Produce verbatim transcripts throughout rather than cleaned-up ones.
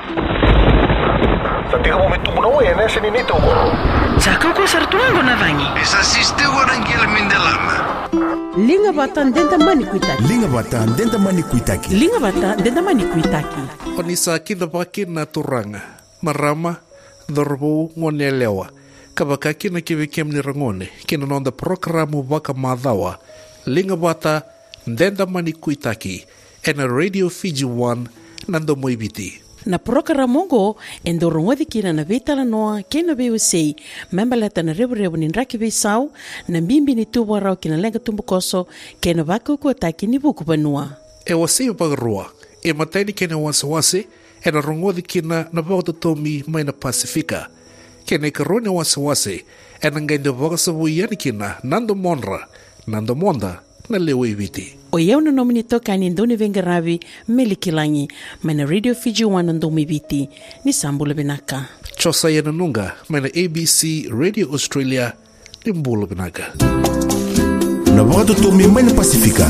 Tatiga mo mitumunaw eh, nasa ninito ko. Saka ko sartuango na vangi. Esa sistego nangila mindelama. Linga bata ndenda mani kuitaki. Linga bata ndenda mani kuitaki. Linga bata ndenda mani kuitaki. Onisa kinabaki na turanga. Marama, dorbo ngonelewa. Kabaka kina kivikem ni rangone. Kina nonda programu waka madhawa. Linga bata ndenda mani kuitaki. Ena Radio Fiji one nando moibiti. Na programa ngo endorongodi kina na vetala noa kena veu sei membaleta na rebu rebu ni nraki vei sau na mbimbi ni tu warau kina lenga tumbukoso kena wako ko taki ni buku banua. E wasei bagarua e mataini kena wasawase e na rongodi kina na vauta tomi mai na Pasifika. Kena ikarone wasawase e na ngainde wakasavu yani kina nando monra nando monda na lewe viti. O yeu na nomini toka ni ndoni vengaravi melikilangi mana Radio Fiji one ndomi viti ni sambula binaka. Chosa yana nunga mana A B C Radio Australia ni mbula binaka. Na wakatu tomi mai na Pasifika.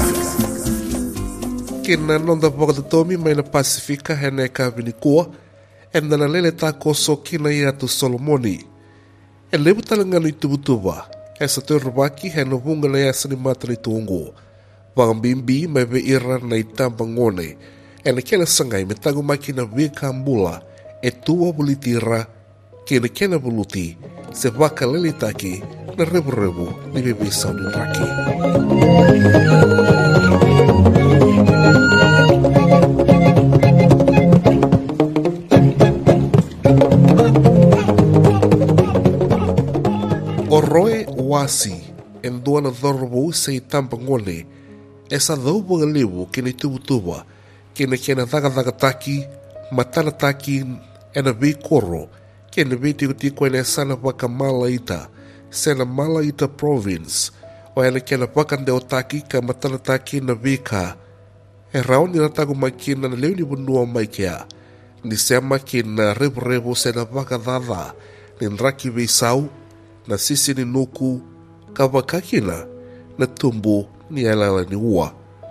Kina nonda wakatu tomi mai na Pasifika hene ka vinikua enda na lele tako so kina iatu Solomoni. E lebu talangano itubutuba e sa te rubaki hene vunga na yasa ni mata ni tuungu. Wangambimbi mai ve ira na itamba ngone. E na kena sangai me tagu maki na vika ambula e tua bulitira kena kena buluti se waka lele taki na rebu rebu ni bebe sauni raki. Oroe wasi en duana dhorbo se itamba ngone. Esa dhau bangalewu kene tubutuba, kene kena dhaga dhaga taki, matana taki, ena vei koro, kene vei tiko tiko ene sana waka Malaita, sena Malaita province, o ene kena waka ndeo taki ka matana taki na vei ka. E rao ni natago makina na leo ni bunua maikea, ni sema kina rebu rebu sena waka dhadha, ni nraki vei sau, na sisi ni nuku, ka wakakina, na tumbu, ni alala ni ua.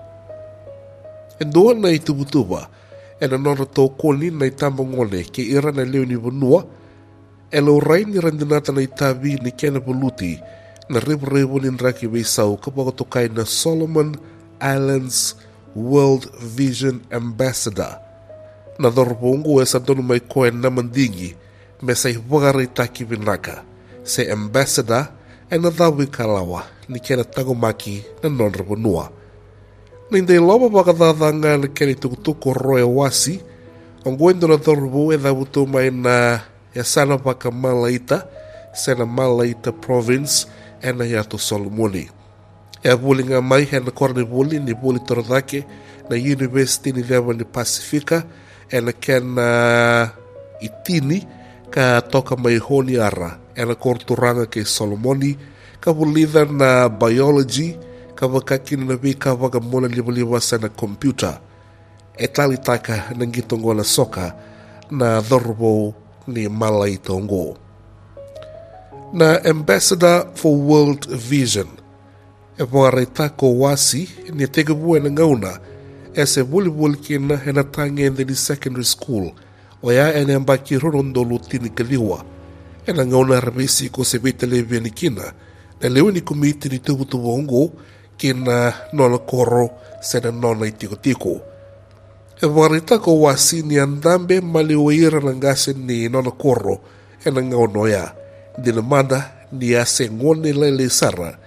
E doa na i tubutuba, e na nora tau koni na i tamba ngone ke ira na leo ni vanua, e lau rai ni randinata na i tabi ni kena buluti na rebu rebu ni nraki vei sau ka baka tokai na Solomon Islands World Vision Ambassador. Na dhorobongo e sa donu mai koe na mandingi me sa i wagarai taki vinaka, se ambassador e na dhawi kalawa ni kena tagomaki na nonra vanua. Nindei loba wakadhadhanga na kena tukutuko roe wasi, ongoendo na dhorbo e dhavuto mai na e sana waka Malaita, sena Malaita province e na yato Solomoni. E avulinga mai he na korne vuli ni vuli torodake na University ni Vewa ni Pasifika e na kena itini ka toka mai honi ara e na korturanga ke Solomoni ka vulida na biology ka wakakina na vi ka waka mona liwaliwa sa na computer e tali taka na ngitongo na soka na dhorbo ni Malaita ongo. Na Ambassador for World Vision e wakareita ko wasi ni tega bue na ngauna e se vuli vuli kina he na tangende ni secondary school o ya ene ambaki rorondolu tini kaliwa e na ngauna rabisi ko se vitele vini kina na leo ni kumiti ni tubu tubu ongo kina nona koro se na nona itiko tiko. E wakareita ko wasi ni andambe maliwaira na ngase ni nona koro e na ngauna ya dina mada ni ase ngone lele sara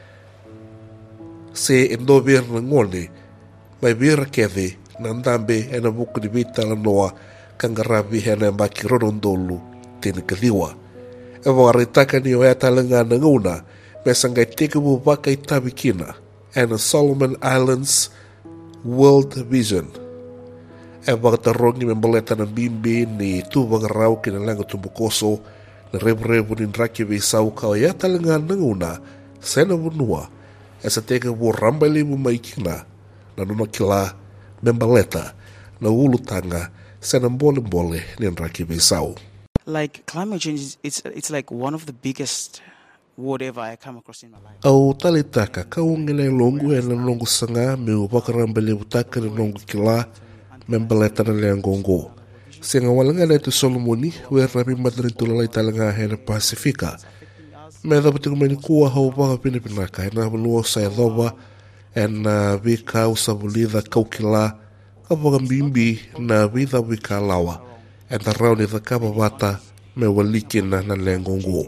se endo ver na ngone mai vera keve na ndambe e na buku ni vita la noa kangaravi he na mbaki rorondolu tini kaliwa. E wakareitaka ni oea talanga na nguna me sangai teke mu waka i tabikina e na Solomon Islands World Vision. E wakatarongi me mbaleta na bimbi ni tu wakarau kina langa tumbukoso na rebu rebu ni nraki vei sauka oea talanga na nguna sena vunua e sa teke mu rambali mu maikina na nuna kila me mbaleta na ulutanga sena mbole mbole ni nraki vei sau. Like climate change, it's it's like one of the biggest whatever I come across in my life. Au talitaka kaungele longu e na longu sanga me upakarambele utaka ni longu kila me mbaleta na lengongo. Senga walanga na tu Solomoni, we rabi madrin tulalai talanga hena Pasifika. Me da pati kumeni kuwa hau waka pinipinaka, ena bulua sa edhoba, ena vika usabulida kaukila, kawaga mbimbi na vida wika lawa, ena rauni da kapa wata me walikina na lengongu.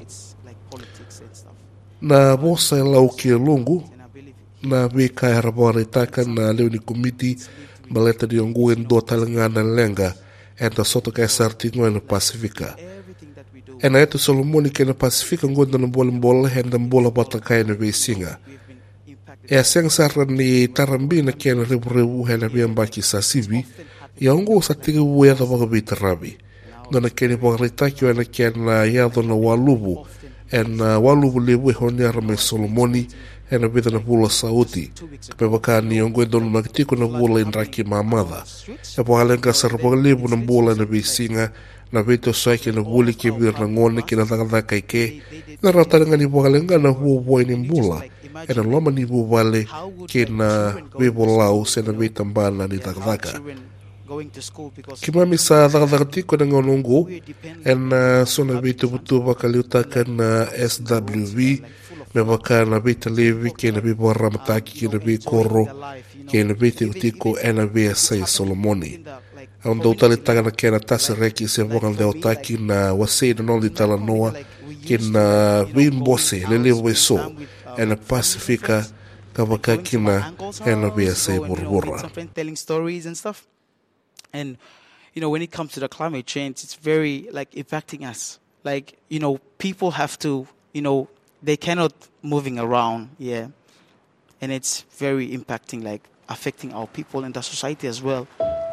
Na bosa e lau ki lungu, na vika e harabora itaka na leo ni komiti, maleta di ongu en do talanga na lenga, ena soto ka esarti ngoe na Pasifika. Ena etu Solomoni ke na Pasifika ngonda na bola mbola henda mbola bata kaya na vesinga. E a seng sarra ni tarambi na kia na rebu rebu hena biambaki sa sibi, ya ongo sa tigi ueda waka vita rabi. Nona keni wakaritaki wana kia na yado na walubu, ena walubu lebu e honi arame Solomoni, ena vita na bula sauti. Kape waka ni ongo endonu makitiko na bula inraki mamada. E wakalenga sarra waka lebu na bula na vesinga, na vito saiki na buli ke vir na ngone ki na takataka ike, na rataranga ni wakalenga na huo boi ni mbula, e na loma ni buvale ki na vivo lau se na vita mbana ni takataka. Ki mami sa takataka tiko na ngonongo, e na sona vito butu waka liutaka na S W V, me waka na vita levi ki na vivo ramataki ki na vi koro, ki na vita tiko e na V S A Solomoni. Aonda utale taga na kena tasa reki se vongan leo taki na wasei na noli tala noa ki na wimbose lelevo e so e na Pasifika kawaka ki na e na V S A burbura. Telling stories and stuff. And, you know, when it comes to the climate change, it's very, like, impacting us. Like, you know, people have to, you know, they cannot moving around, yeah. And it's very impacting, like, affecting our people and the society as well.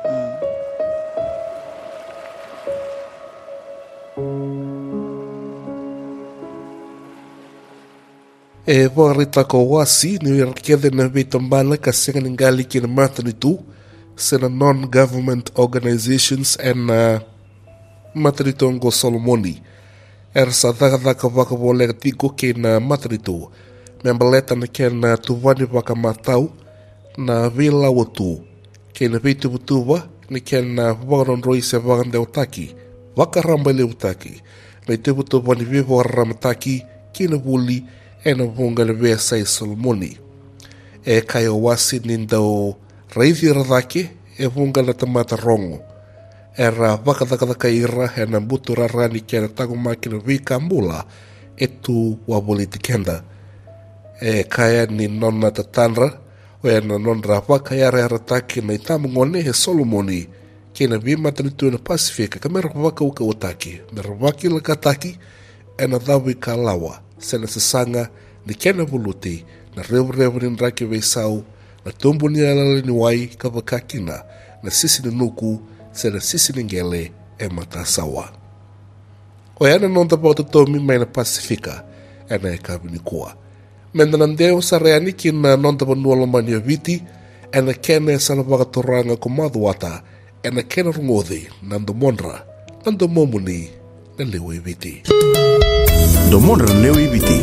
E warita ko wasi ni rakede na vitambala kasenga ningali ki na matani tu se na non-government organizations and uh, matani tongo Solomoni. Er sa daga daga waka wole tiko ki na matani tu. Membaleta na kia na tuwani waka matau na vila watu. Ki na vitu butuwa ni kia na wakaron roi se wakande utaki. Waka ramba le utaki. Na ite butuwa ni vivo ramataki ki na wuli e na vunga na V S A Solomoni. E kai o wasi nindao raithi radake e vunga na tamata rongo. E ra wakadakadaka ira e na mbutu rarani kia na tago maki na vika mbula e tu wabuli tikenda. E kaya ni nona tatanra o e na nonra waka yara yara taki na itamu ngone he Solomoni kia na vima tanitu na Pasifika ka mera waka uka utaki. Mera waki laka taki e na dhawi ka lawa. Sena sesanga ni kena buluti na revu-revu ni nraki veisau na tumbu ni alala ni wai kawakakina na sisi ni nuku sena sisi ni ngele e matasawa. O yana nonta pauta tomi mai na Pasifika e na e kabini kua. Menda nandeo sa reani ki na nonta panualo mani o viti e na kena e sana wakatoranga ko madhuata e na kena rungodi nando monra nando momuni na lewe viti. Do monra leo ibiti.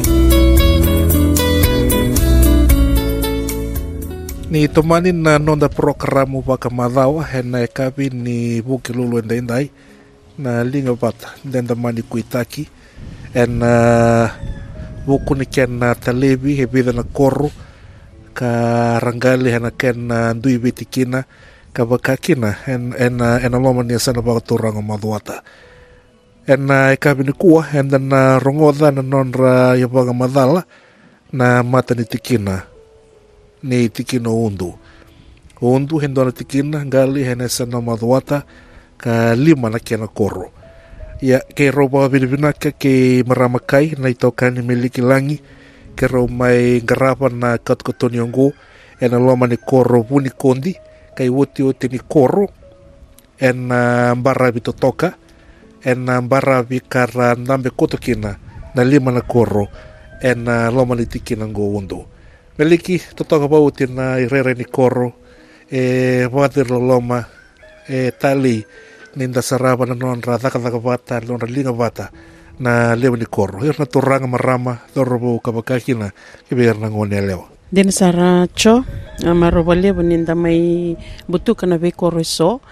Ni tomani na nonda programu waka madhawa hena e kapi ni buki lulu enda indai na linga bata ndenda mani kuitaki en uh, buku ni ken talebi he bida na koru ka rangali hena ken uh, ndui biti kina ka baka kina en, en, uh, en aloma ni asana baka turanga madhuata. En uh, e kapi ni kua en dan uh, rongoda na nonra yabaga madhala na mata ni tikina ni tikina undu. Undu hendona tikina ngali hena sana madhuata ka lima na kena koro. Ya ke roba vinaka ke maramakai na itokani miliki langi ke ro mai garapa na katkotoni ongo ena loma ni koro buni kondi kai woti oti ni koro ena mbara bitotoka ena mbara vikara ndambe kotokina na lima na koro ena loma ni tikina ngo undu. Meliki totoka pa uti na irere ni koro e wadir loma e tali ninda saraba na nonra dhaka dhaka vata nonra linga vata na leo ni koro hirna turanga marama dhorobo kabakakina kibirna ngone leo den sara cho amaroba lebo ninda mai butuka na ve koro so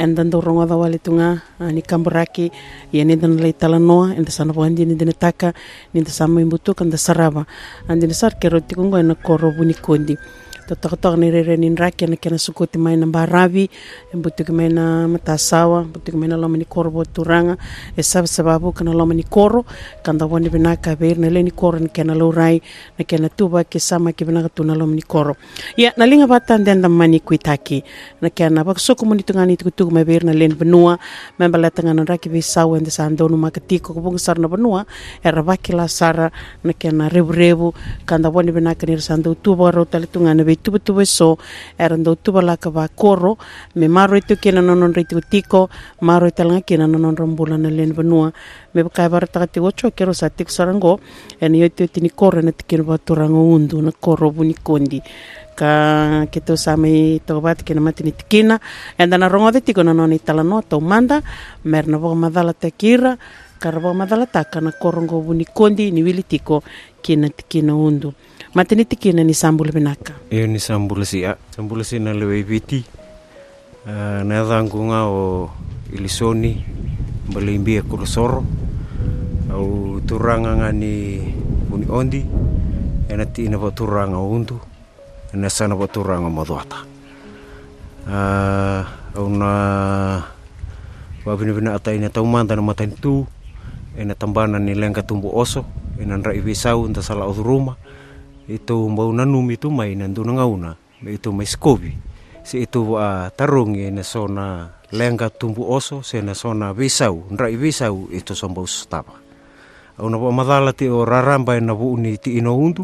and dan do rongo da wale tunga ni kamburaki ia ni dan lei tala noa and sana wandi ni dina taka ni sama imbutu kan da sarava and ni sar kero tikungo na koro buni kondi Totok ni rere ni raki na kena sukuti mai na baravi, butu ke mai na matasawa, butu ke mai na loma ni koro bo turanga, e sab sababu kana loma ni koro, kanda wani binaka beir na le ni koro ni kena laurai, na kena tuba ke sama ke binaka tu na loma ni koro. Ia, na linga batan den da mani kuitaki, na kena bak soko muni tungani tukutuku mai beir na len benua, membala tangana raki bisau ende sa andonu makatiko kubung sar na benua, e rabaki la sara, na kena rebu-rebu, kanda wani binaka ni rasando tuba rota le tungana be tuba-tuba so era ndo tuba la ka va koro me maro itu kena nonon ritu tiko maro italanga kena nonon rambula na len vanua me ka bar ta ti ocho kero sa tik sarango en yo tu tini koro na tikino va turango undu na koro buni kondi ka keto same to bat kena matini tikina enda na rongo de tiko na non italano to manda merna vo madala takira karabo madala taka na korongo buni kondi ni wili tiko kena tikina undu matini tikina ni sambul binaka. Iyo ni sambul siya. Sambul siya na lewe viti. Uh, na dhangunga o ilisoni balimbi ya kurusoro. Au turanga nga ni uni ondi. Ena tina pa turanga undu. Ena sana pa turanga madwata. Uh, au na wabina-bina ata ina taumanda na matan tu. Ena tambana ni lengka tumbu oso. Ena nra ibisau nta sala uduruma. Itu mbau nanum itu mai nandu nangauna itu mai skobi si itu uh, tarungi na sona lengka tumbu oso se na sona visau ndrai visau itu sombau stapa au na madala ti o raramba na bu ni ti ino undu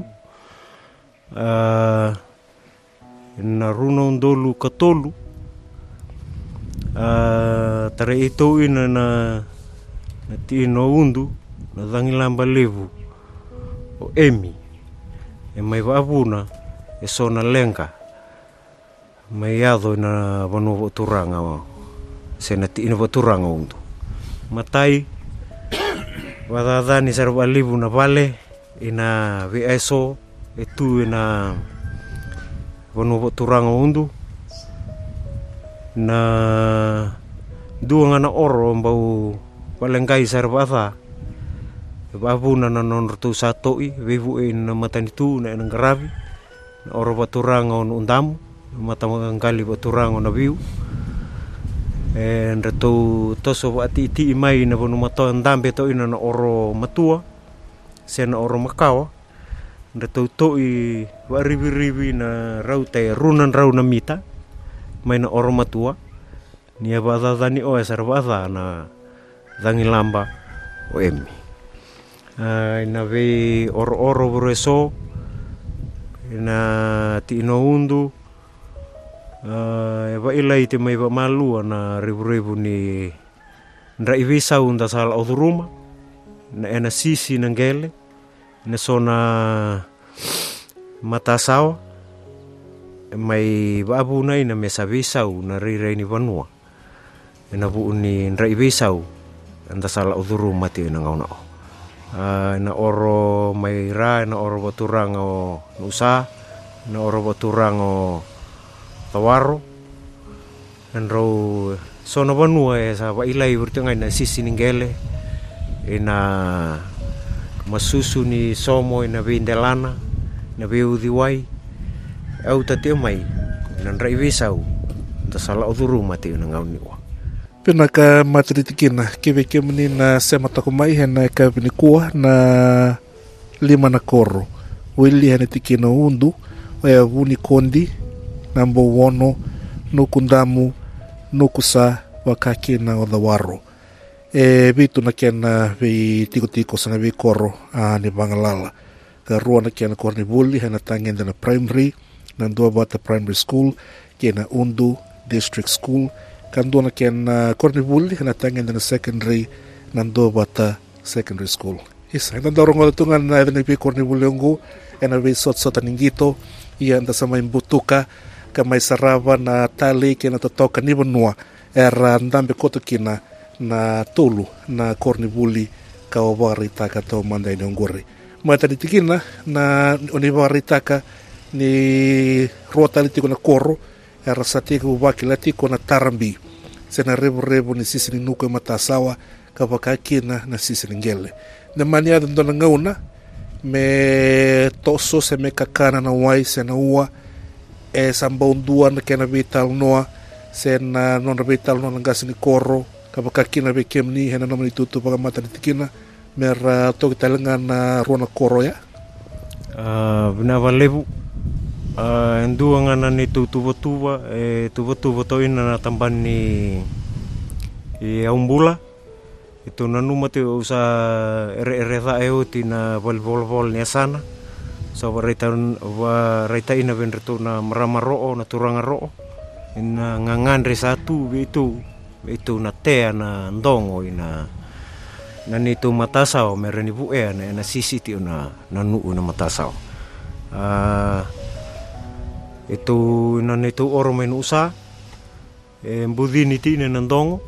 uh, na runo ndolu katolu uh, tare itu ina na na ti ino undu na dangilamba levu o emi e mai wabuna e sona lenga mai ado na vanu turanga se na ti ina turanga undu matai wadadani sarwa libu na vale ina veso e tu ina vanu turanga undu na duanga na oro mbau valengai sarwa babuna na non rtu satoi vivu in matani tu na ngaravi oro baturanga on undamu matamangali baturanga na viu en rtu toso ati ti mai na bonu mato ndambe to ina na oro matua sena oro makawa rtu toi waribi-ribi na raute runan rauna mita mai na oro matua ni abada dani o esarbada na dangilamba o emi Uh, ina ve oro-oro bureso ina ti ino undu uh, eba ilai te mai ba malu na ribu-ribu ni ndra ivisa unda sala oduruma na ena sisi nangele na sona matasawa mai babu na ina mesa visau na rire ni vanua ina bu ni ndra ivisa unda sala oduruma ti ina ngauna Uh, na oro mai ra na oro baturang o nusa na oro baturang o tawaro enro sono vanua e sa va ilai urtenga na sisi ningele ina masusu ni somo ina vindelana na veu diwai au tate mai na rai visau ta sala oduru mate na ngauniwa pena ka matritikina kive kemni na sema takumai hena ka vinikua na lima na koro wili hena tikina undu ya vuni kondi nambo wono nukundamu nukusa wakaki na odawaro e vitu na kena vi tiko tiko sanga vi koro a ni bangalala ka ruwa na kena korni vuli hena tangenda na primary na ndua bata primary school kena undu district school kando na ken uh, Cornivuli na tangen na secondary nando bata secondary school isa nando rongo tungan na even pi Cornivuli ngo ena vi sot sot ningito ia anda sama imbutuka kamay sarava na tali kena totoka ni bonua era ndambe koto kina na tulu na Cornivuli ka obarita ka to manda ni ngori mata ditikina na onibarita ka ni rota litiko na koro era satiko wakilati ko na tarambi sena revo-revo ni sisi ni nuku e matasawa ka wakakina na sisi ni ngele. Na mania dondona ngauna me toso se me kakana na wai sena ua e sambaundua na kena vital noa sena nona vital noa ngasi ni koro ka wakakina ve kemni hena nomani tutu paka mata ni tikina mera toki talenga na ruana koro ya. Uh, Bina valevu uh, endua ngana ni tu tuva-tuva e tuva-tuva to ina na tamban ni i aumbula itu nanu mati usa ere-ere tha eo ti na vol-vol ni asana so wa reita wa reita ina venretu na marama ro'o na turanga ro'o ina ngangandre satu itu itu na tea na ndongo ina na ni tu matasao mereni buea na na sisi ti na na nu na matasao uh, itu na ni tu oro men usa e mbudini ti na ndongo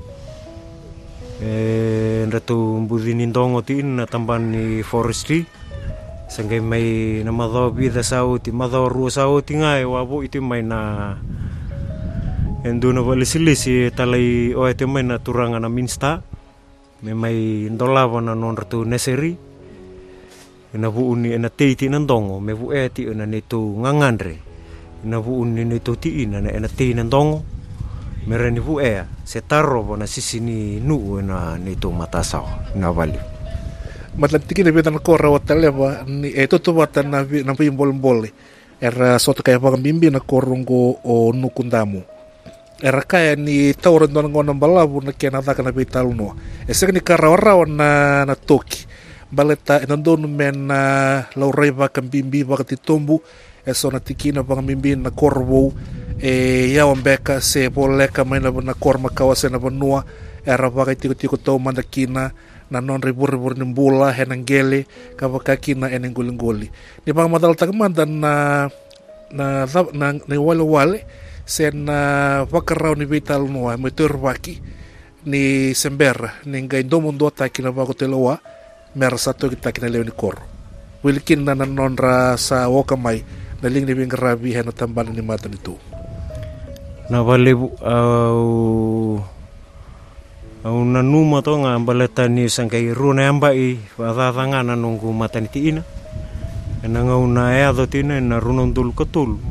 e ratu mbudini ndongo ti na tamban ni forestry sangai mai na madho vida sao ti madho ru sao ti ngai wa bo itu mai na enduna valisilisi talai o te mai na turanga na minsta me mai ndolava na non ratu neseri na vu uni na teiti na ndongo me vu eti na netu ngangandre na vu uni netu ti na na tei na ndongo me reni vu ea se tarro na sisi ni nu na netu matasao na vali matlatiki na beta na kora wa taleva ni e toto wata na na pimbol-bol era soto kaya pa bimbi na korongo o nukundamu era kaya ni tauran doon ng balabu na kaya nataka na bitalo no. E saka ni karaw-raw na na toki. Baleta nandun men na lauray ba kang bimbi ba katitumbu. E so natikina ba kang bimbi na korbo. E yawan beka se boleka may na na korma kawasan na banua. Era ba kay tiko-tiko to mandakina na non ribur-ribur ng bula henang gele kabakakina eneng guling-guli. Di ba madal tagamandan na na na na wale-wale sen uh, wakaraw ni vital noa mo turwaki ni sembera ni ngai domo ndo taki na wako teloa mer sato kita kina leo ni kor wilkin na nanonra sa wakamay naling ni bing rabi hena tambalan ni mata nito na valebu au au nanuma to nga baleta ni sangkai runa ambai wadadanga na nunggu mata ni tiina na ngauna e ado tina na runon dul ketul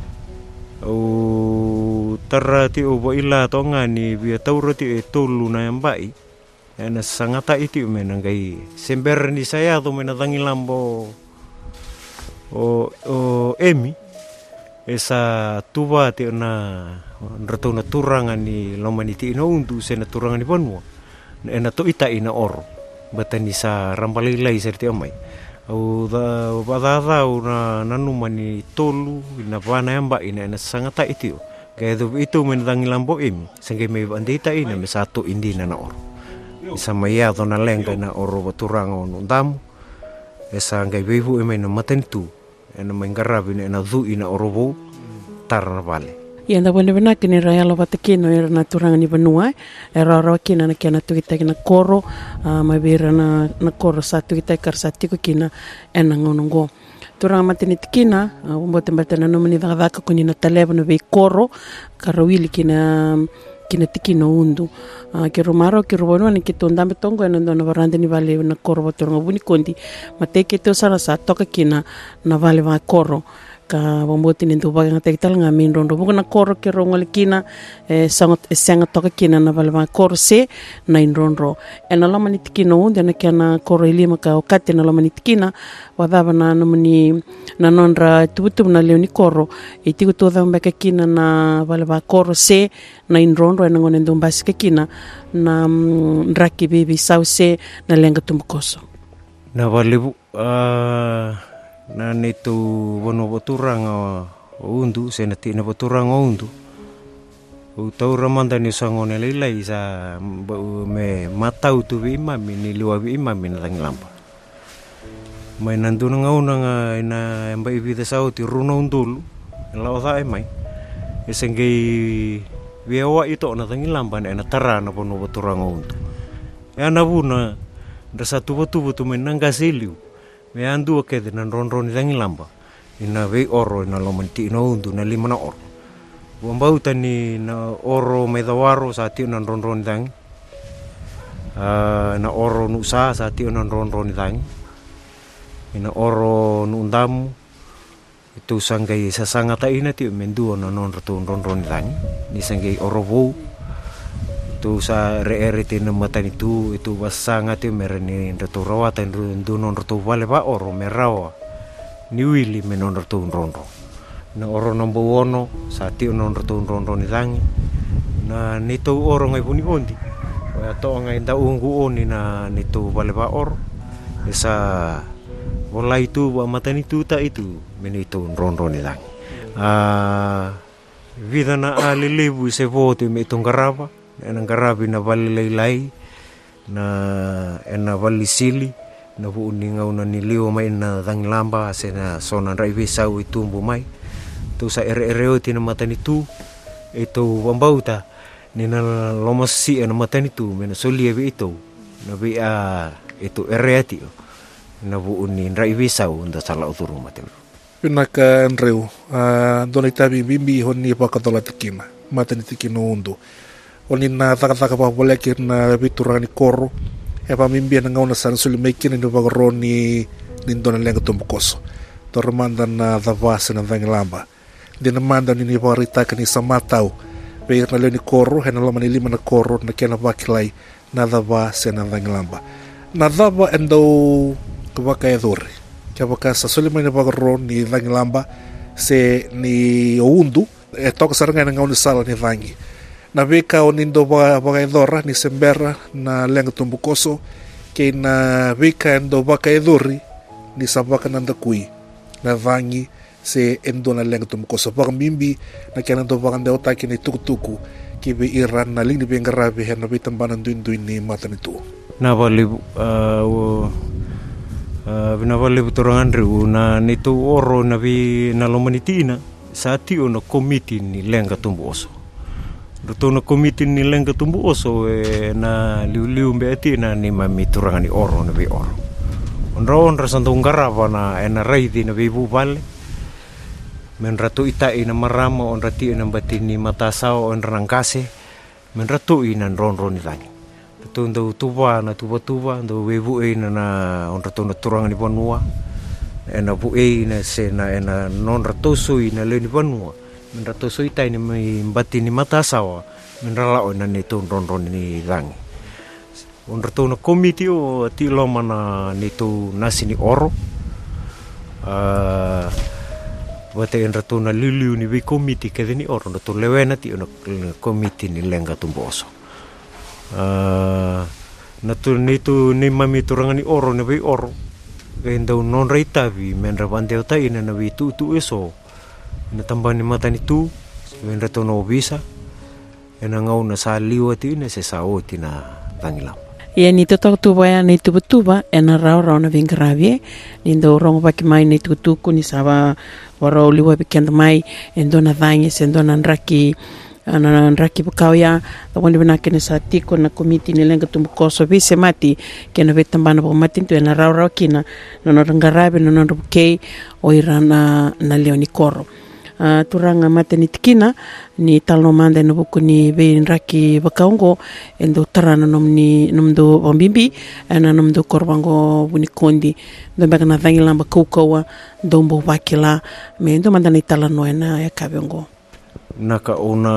o tara ti o ila to nga ni bia tauro ti e tolu na ambai na sangata iti men ngai sember ni saya to men dangi lambo o o emi esa tuba ti na reto na turanga ni lomaniti no undu se na turanga ni bonmo na to ita ina oro batani sa rambalilai serti amai au da badada una nanu mani tolu ina bana amba ina na sangata itu kaya itu men dangi lambo im sangai me bandita ina me satu indina na oro isa maya to na lenga na oro baturanga on damu esa ngai bebu e na matentu ena mengarabi na du ina oro bo tar vale ia nda bone bena kini raya lo vatakino era na turanga ni vanua era ro kina na kina tu kita kina koro ma vera na na koro satu kita kar satu kina ena ngonongo turanga matini tikina umbo tembatana no mani daga ka kuni na telefono ve koro karawili kina kina tikino undu ke romaro ke robono ni kito ndambe tongo ena ndo varande ni vale na koro turanga buni kondi mate ke to sara sa toka kina na vale va koro ka bomboti ni tuba nga tektal nga min rondo bukan na koro ke rongol kina eh sangat sangat toka kina na valva korse na in rondo ena lama ni tikino unde na kana koro ilima ka okate na lama ni tikina wadaba na no mani na nonra tubutu na leoni koro e tiku toda mbeka kina na valva korse na in rondo ena ngone ndombas ke kina na raki baby sauce na lenga tumkoso na valebu uh... na netu wono boturanga undu senati na boturanga undu u tau ramanda ni sangone lelai sa me matau tu bi mami ni liwa bi mami na tanglampa mai nandu nga una nga ina mbai vida sau ti runo undulu la osa mai esengei viawa ito na tanglampa na tara na wono boturanga undu ya na buna rasa tu botu botu menanga siliu me andu ke de nan ron ron dangi lamba ina ve oro ina lo manti no undu na lima na oro Wambau tani na oro mai dawaro sa tiu nan ron ron dang. Uh, na oro nu sa sa tiu nan ron ron dang. Ina oro nu ndamu itu sanggai sasanga ta ina tiu mendu na non ron ron ron dang. Ni sanggai oro wo itu sa re re te na mata ni tu itu basanga tiu mereni ratu rawata ndu non ratu vale ba oro merawa. Ni wili menon ratu ron ron. Na oro nombo wono sa tiu non ratu ron ron dang. Na nito oro ngai puni ondi. Wa to ngai da ungu oni na nito vale ba oro. Esa bola itu wa mata ni tu ta itu menito ron ron dang. Ah vida na alelebu se vote me tongarava. Ena garabi na vali leilai na ena vali sili na bu uninga una ni liu mai na dang lamba se na sona raive sau itu mbu mai tu sa ere ere oti na mata ni tu itu wambauta ni na lomasi na mata ni tu mena solia be itu na be a itu ere ati na bu unin raive sau nda sala uturu mate pinaka enreu a dona tabi bimbi honni pa katola tikina mata ni tikino undu oni na taka-taka pa bolekir na biturang ni koro e pa mimbi na ngauna san suli mekin ni bagro ni nindona lenga tumbukoso tormanda na davasa na vangilamba dinamanda ni ni parita kani samatau pe na le ni koro hena lama ni lima na koro na kena bakilai na davasa na vangilamba na dava endo kubaka edore kabaka sa suli ni bagro ni vangilamba se ni undu e toka saranga na ngauna sala ni vangi na veka onindo baka edora ni sembera na lenga tumbukoso ke na veka endo baka edori ni sabaka nanda kui na vangi se endo na lenga tumbukoso baka mimbi na kena ndo baka ndeo taki ni tukutuku ki be iran na lini be ngarabe na be tambanan duin duin ni mata ni tu na vale uh, uh, na vale butorangan riu na nitu oro na vi na lomanitina sa tio na komiti ni lenga tumbukoso Ruto na komiti ni lenga tumbukoso e na liu-liu mbeti na ni mami turangani oro na bi oro. Onro onra santong garava na ena raidi na bibu vale. Men ratu itai na marama onra ti na bati ni matasao onra nangkase. Men ratu ina ron-ron ni tangi. Ruto ndo tuwa na tuwa-tuwa ndo bibu e na na onra to na turangani panua. Ena bu e na se na ena non ratu sui na le ni panua. Menra to soitai ni mbati ni mata sawa menra lao na ni ton ron ron ni gangi onra to na komiti o ti lo mana ni to nasi ni oro uh, wate enra to na liu ni bi komiti ke ni oro to lewena ti na komiti ni lenga tumboso uh, na to ni to ni mami turanga ni oro ni bi oro endo non reitavi menra bandeo tai na bi tu tu eso na tambah ni mata ni tu menra to no bisa ena ngau na sa liwa ti na se sa o ti na tangilam ia ni to tu baya ni tu tuba ena rau rau na vingravie ni ndo rongo pa ki mai ni tu tu ku ni saba waro liwa pikend mai endo na vangi sendo na raki ana raki bukauya to woni bana kene sa tiko na komiti ni lenga tumbukoso vise mati kena vetambana bo mati tu ena rau rau kina no no ngarabe no no ke o irana na leoni koro Uh, turanga mate ni tikina ni talo manda no buku ni be raki bakaungo endo tarana nom ni nom do bombimbi ana nom do korbango buni kondi do bagana vangi lamba kokowa dombo wakila me ndo manda ni tala no ena ya kabongo naka una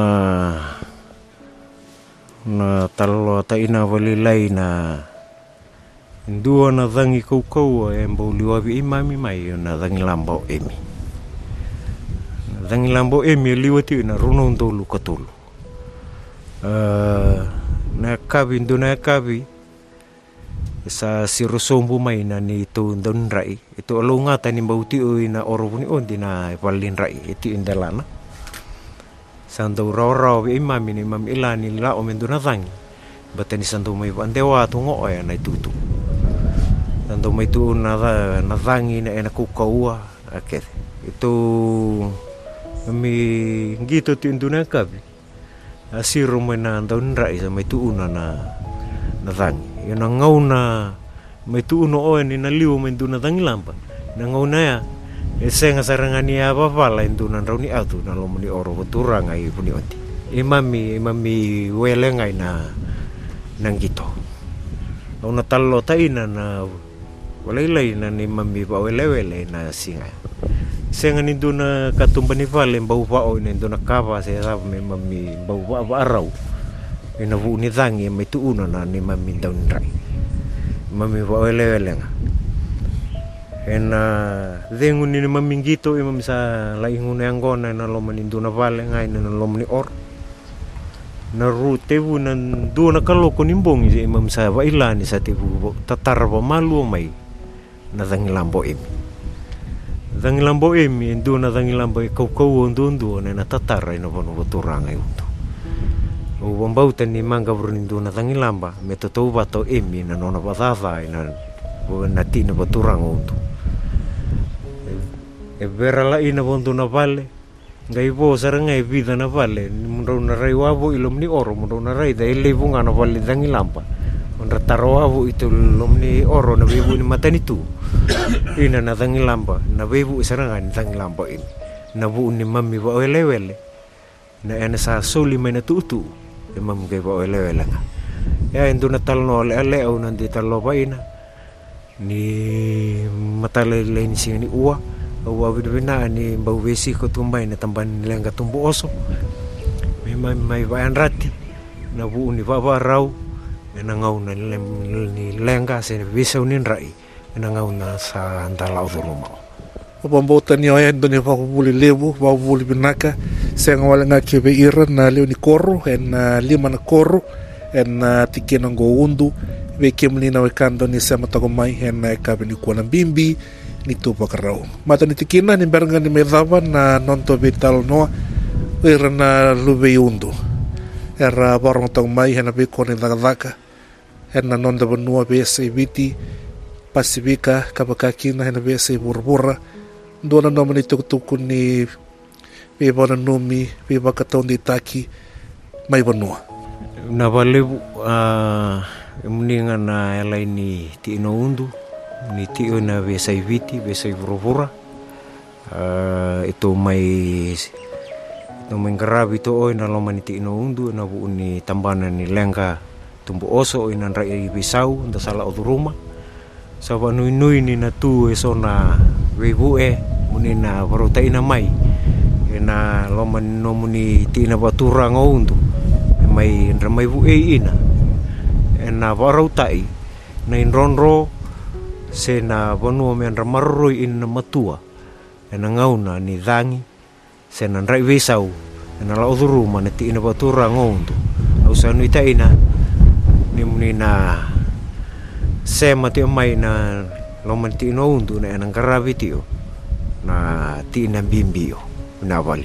na talo ta ina vali laina ndua na vangi kokowa embo liwabi imami mai na vangi lamba emi Dangi lambo emi liwati na runo ndolu katulu. Uh, na kabi ndo na kabi sa sirosombu mai na ni to ndon rai. Ito alunga tani bauti o na orobuni ondi na palin rai iti indalana. Sando raw-raw imami ni mam ilani la o menduna dangi. Batani sando mai bandewa tungo ya na tutu. Sando mai tu na na dangi na ena kukaua akere. Ito mi gitu tinduna kabi asiro mo na ndon rai sa may tuuna na na dangi yun ang ngau na may tuuno o ni naliw may doon na dangi lampa na ngau na ya E senga sarangani apa pala indunan rauni atu na lomoni oro beturang ai puni oti. Imami imami welengai na nang gito. Una tallo taina na walai na ni mami pa wele-wele na singa. Senga ni duna katumbani vale bau pa o ni duna kava se sa me mami bau pa arau. Ina bu ni dangi mai tu una na ni mami daun rai. Mami pa wele-wele nga. Ena dengu ni mami gito imam sa laingune angona na lomani duna vale ngai na lomani or. Na rute bu nan duna kaloko nimbong si imam sa wailani sa tibu tatar pa malu mai na dangilambo imi. Dangilambo imi duna dangilambo kau kau undu undu na tatar na bono boturanga undu. O bambautan ni manga brunin duna dangilamba metoto bato imi na nona batata na na tina boturanga undu. E vera la ina bondu na vale ngai bo saranga e vida na vale mundo na rai wabo ilomni oro mundo na rai da ile bunga na vale dangilamba ondra taroavu itu lomni oro na bebu ni matani tu ina na dangilamba na bebu saranga ni dangilamba ini na bu ni mami ba wele wele na ena sa soli mena tu tu e mam ge ba wele wele nga ya indu na talno le le au nan di talo ba ina ni matale le ni sini ua au awi bina ni bau besi ko tumbai na tamban lenga tumbu oso me mai mai ba rati na bu ni ba ba rau na ngau na ni lenga se bisa unin rai na ngau na sa andala o rumah o bambota ni oya ndoni fa buli lebu ba buli binaka se ngawala nga kebe ira na leo ni korro en lima na korro en tikena ngo undu be kemli na wekando ni sama to mai en ka bini ko na bimbi ni tu pakarau mata ni tikina ni beranga ni medava na nonto vital no ira na lube undu era barong tong mai hena be ko ni dagdaka hena nonda benua be se viti pasifika kabakakina hena be se burbura dona nomani tuk tuk ni be bona numi be bakaton di taki mai benua na vale a mninga na ela ni ti no undu ni ti ona be sai viti be sai burbura uh, itu mai itu menggarabi to oi na lomani ti no undu na bu ni tambana ni lenga tumbu oso oi nan rai bisau nda sala o rumah saba nui nui ni na tu esona webu e muni na barota ina mai ina lomani no muni ti na batura ngaundu mai ramai bu e ina ena barautai na inronro se na bonu men ramarroi in matua ena ngauna ni dangi se na rai vesau ena la oduru maneti ina batura ngondu au sanu ita ina ni muni na se mati mai na lo manti no undu na ena garavitio na ti na bimbio na vale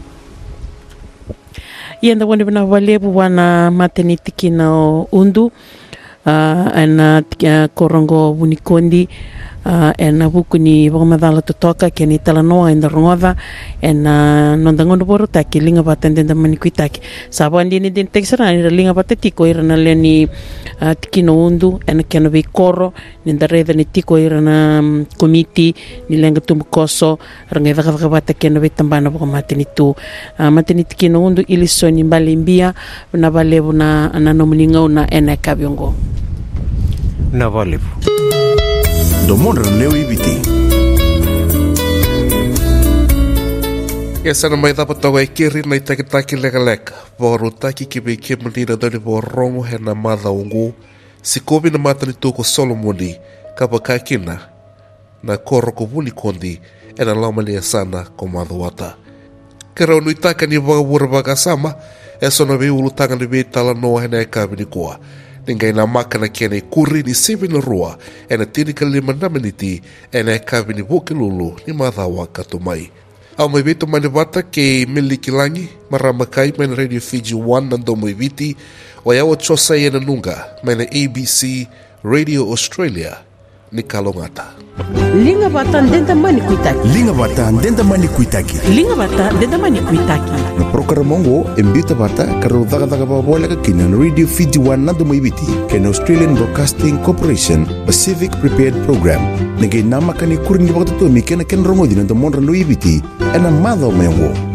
yenda wone na vale wana maternity kina undu Uh, ana uh, korongo bunikondi uh, ana bukuni bagamadala totoka keni talanoa enda rongoda ana nondangondo boro taki linga batende da manikuitaki sabandi ni den texara ni linga batetiko irana leni uh, tikino undu ana keno be koro ninda reda ni tiko irana um, komiti ni lenga tumkoso ranga vaga bata keno be tambana bagamate ni tu uh, mateni tikino undu ilisoni mbalimbia na balebu na ana nomulinga una ena kabiongo na vale do monra leo ibiti esa na mai dapa toga i kiri na i takitaki lega lega boru taki ki be ke mulina doni bo rongo he na madha ungu si kobi na mata ni tuko Solomoni kabakakina na koro ko buli kondi e na lamali sana ko madha wata kera unu itaka ni waga wura waga sama e sona be ulu tanga ni be tala noa he na e kabi ni kua ningai na maka na kene kuri ni sivi na rua e na tinika lima na miniti e na e kavi ni woke lulu ni madhawa kato mai. Au mai beto mani wata ke Mili Kilangi marama kai mai na Radio Fiji one nando mai viti o yawa chosa e na nunga mai na A B C Radio Australia ni kalongata. Linga bata ndenda mani kuitaki. Linga bata ndenda mani kuitaki. Linga bata ndenda mani kuitaki. Na programa embita bata karo daga daga babola ka kinan Radio Fiji One nando maibiti ken Australian Broadcasting Corporation Pacific Prepared Program. Nage nama kani kurin di waktu tu mikena ken rongo di nando monra no ibiti ena madho mengo.